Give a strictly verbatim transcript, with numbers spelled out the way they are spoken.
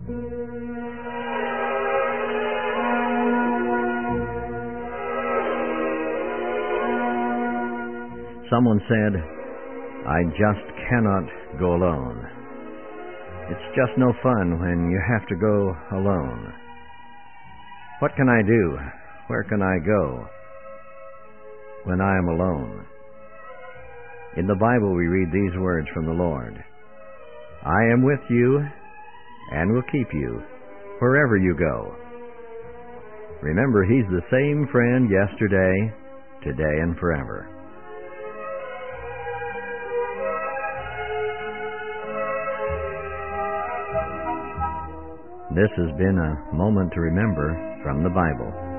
Someone said, "I just cannot go alone." It's just no fun when you have to go alone. What can I do? Where can I go when I am alone? In the Bible we read these words from the Lord. "I am with you and will keep you wherever you go." Remember, He's the same friend yesterday, today, and forever. This has been a moment to remember from the Bible.